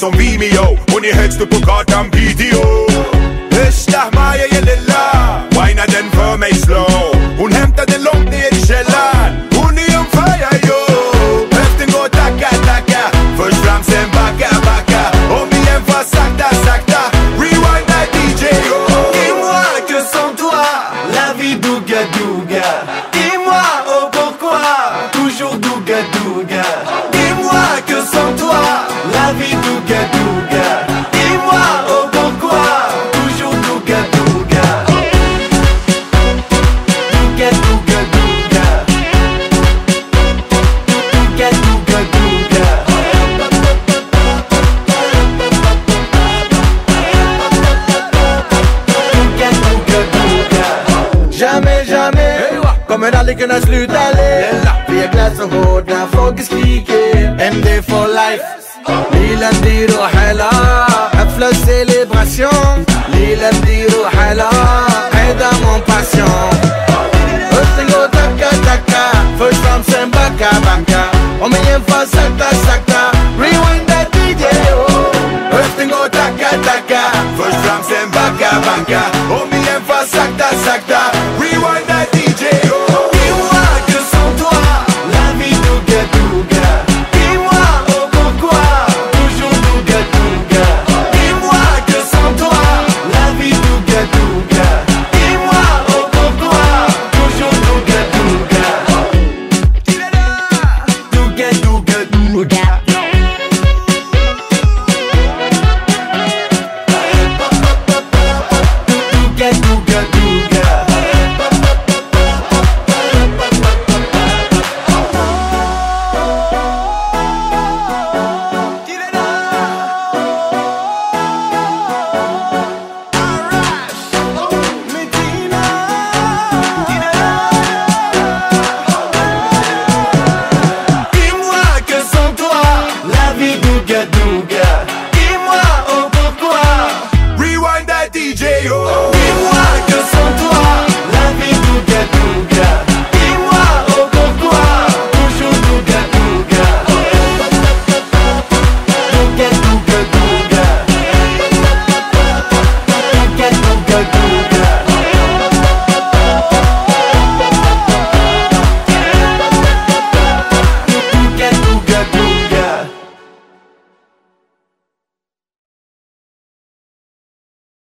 som Vimeo und ihr hättest du grad am Video. Ich lach mal, ja, lilla. Weiner den für mich slow. Und hemmt den Lump ner i källaren. Und i om fire, yo. Höften går tacka, tacka. Först fram, sen backa, backa. Om igen fast sakta, sakta. Rewind that DJ, yo. Dis-moi que sans toi, la vie douga douga. Dis-moi, oh pourquoi, toujours douga douga. Dis-moi que sans toi, la vie douga douga. Dis-moi, oh pourquoi, toujours douga douga. Douga douga douga. Douga douga douga. Douga douga douga. Jamais, jamais kommer aldrig kunna sluta le. Vi har glass och hård när folk skriker MD for life. Lila blir och hela حفلة célébration. Lila blir och hela Aida mon passion. Rösten går tacka tacka. Först fram sen backa backa. Om igen fast sakta sakta. Rewind that DJ oh. Rösten går tacka tacka. Först fram, sen backa, backa. Om igen fast sakta, sakta. Rewind